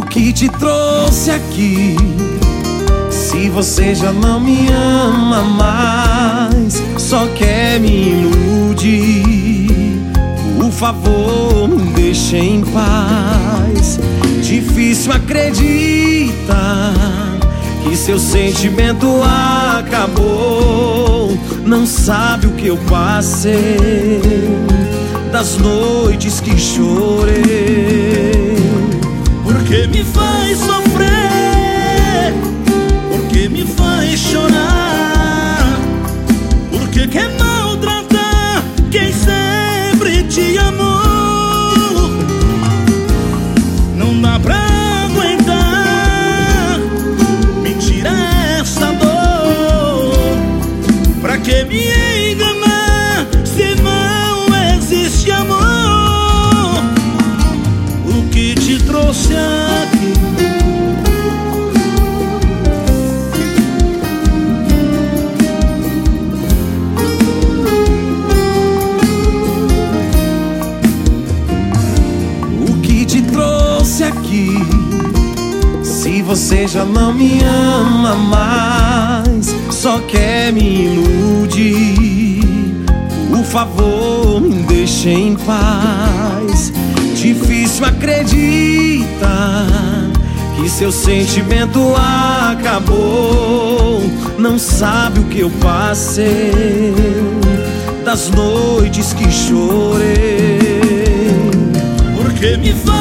O que te trouxe aqui? Se você já não me ama mais, só quer me iludir, por favor, me deixe em paz. Difícil acreditar que seu sentimento acabou. Não sabe o que eu passei, das noites que chorei. Porque me faz sofrer, porque me faz chorar, porque quer maltratar quem sempre te amou. Não dá pra aguentar, me tira essa dor. Pra que me enganar se não existe amor? O que te trouxe aqui? O que te trouxe aqui? Se você já não me ama mais, só quer me iludir, por favor, me deixe em paz. Difícil acreditar que seu sentimento acabou. Não sabe o que eu passei, das noites que chorei. Porque me faz